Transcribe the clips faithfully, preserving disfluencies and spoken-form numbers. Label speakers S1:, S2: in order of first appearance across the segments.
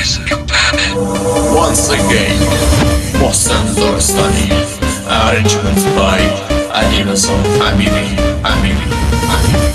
S1: Once again, محسن زارستانی. Arrangement by علیرضا امیری امیری امیری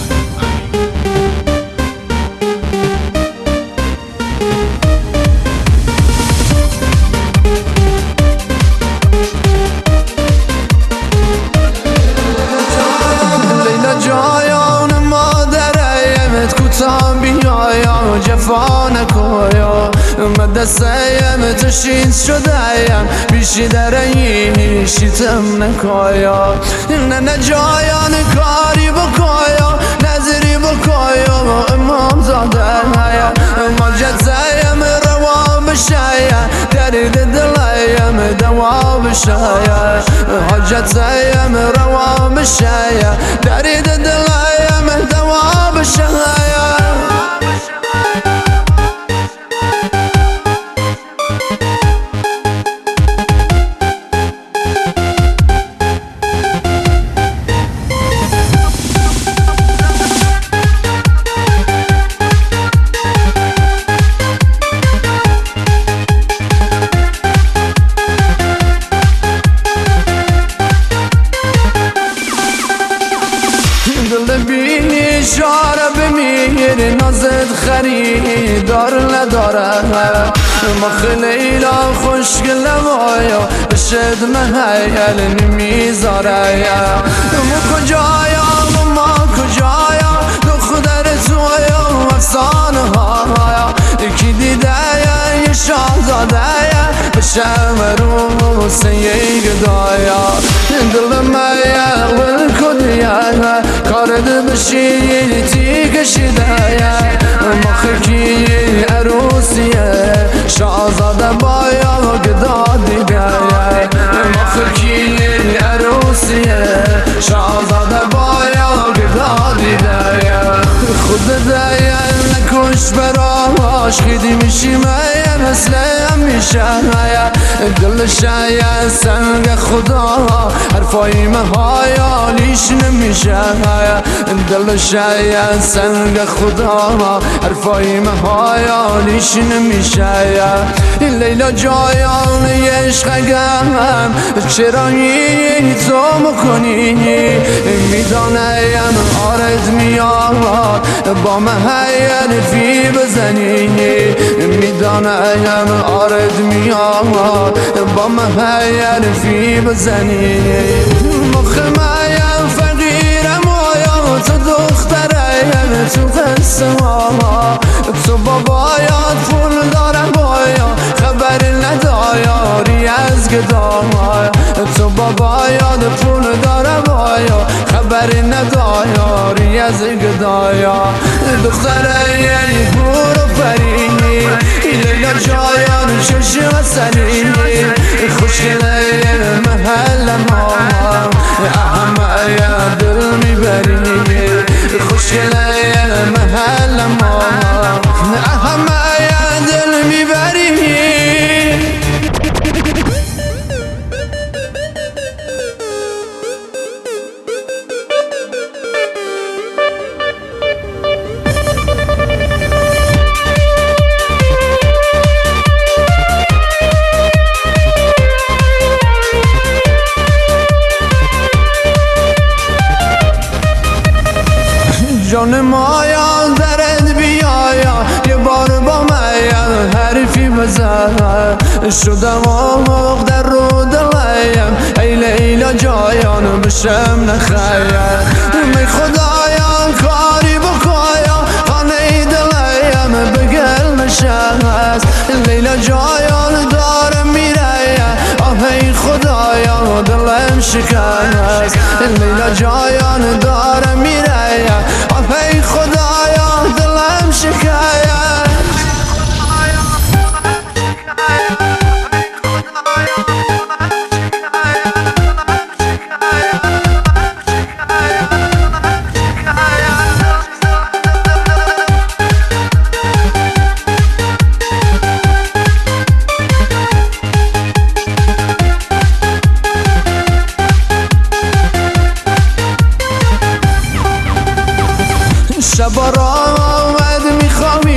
S2: جفا نکویا من دستیم تشید شدهیم بیشی درهی شیتم نکویا نه نه جایان کاری بکویا نظری بکویا امام زاده هیا مجد زیم روا بشایا درد دلیم دوا بشایا حجت زیم روا بشایا درد دلیم دوا بشایا بینی شاره بمیر نازد خریدار نداره ما خلیلا خوشگل وایا بشد محیل نمیذاره ما کجایا ما کجایا دختر تویا افسانه ها یکی دیده یه شاهزاده بشم رو سیه گدایا دل میا ول کدیا کارد بشی تی کشیده مخکی عروسیه شاهزاده بایا گدا دیگه مخکی عروسیه شاهزاده بایا گدا دیگه خود دیگه نکش براش خیدی میشی میم مثلم میشه دل شاید سنگ خدا حرفای مهایالیش نمیشه دل شاید سنگ خدا حرفای مهایالیش نمیشه لیلا جایان عشقم چرا این تو مکنی میدانم آرد میاد با محیل فی بزنی میدانم آرد میاد با محیل فی بزنی مخمایم فقیرم آیا تو دخترم تو قصه ماما تو بابایات پول دارم بایا خبر ندایاری از گداما تو بابایات پول دارم بایا خبر ندایاری از گدایا دختره یعنی برو فرینی لیلا جایان چشم سلینی خوشگله محل ماما احمه یا دل میبرینی خوشگله محل ماما احمه یا دل میبرینی جان مایا درد بیایا یه بار با میم حرفی بزن شدم آموق در رو دلیم ای لیلا جایان بشم نخیر می خدایا کاری بکایا خانه دلیم بگل نشست لیلا جایان دارم میره آه ای خدایا دلم شکست لیلا جایان دارم میره ای خدایا دلم شکایت شب را آمد میخوامی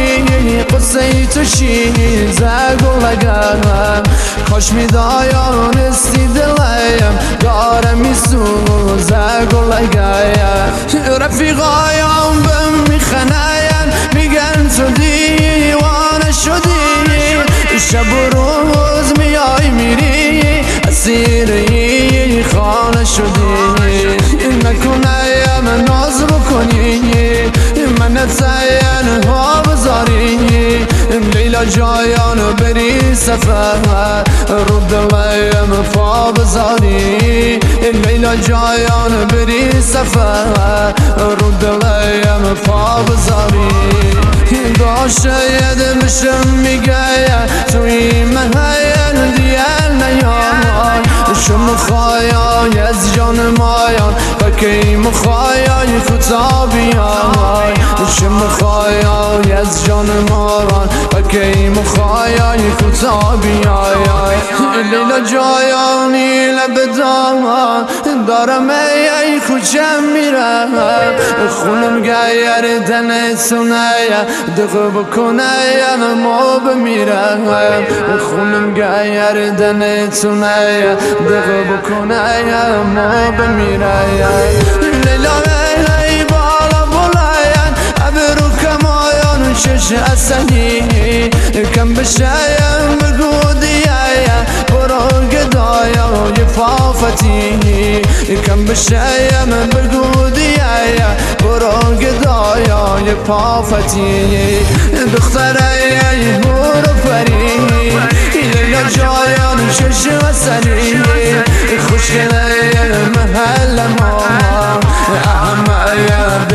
S2: قصه تو شیزه گلگم کاش میدایانستی دلیم داره میسوزه گلگم رفیقایم بهم میخنین میگن تو دیوانه شدی شب و روز میای میری اسیری خانه شدی نکنیم ناز بکنی من تین ها بذاری لیلا جایان بری سفر رو دلیم پا بذاری لیلا جایان بری سفر رو دلیم پا بذاری داشته دلشم میگه توی محل دیل نیای شم خواهی از جان مایان و کی مخواهی خطا بیای شم خواهی از جان مایان و کی مخواهی خطا بیای لیلا جایانی لب دامان دارم ای خوشم میرم خونم گیر دن سونه دقه بکنه ما بمیرم خونم گیر دن سونه دقه بکنه ما بمیرم لیلا ای بالا بلاین ابرو کمایان شش اصلی کم بشایم بگو دیایا برو گدایا یه فافتی کم بشایم بگو دیایا برو گدایا یه فافتی دختره ای برو پری لیلا جایان شش اصلی خوشگله محل ما احمد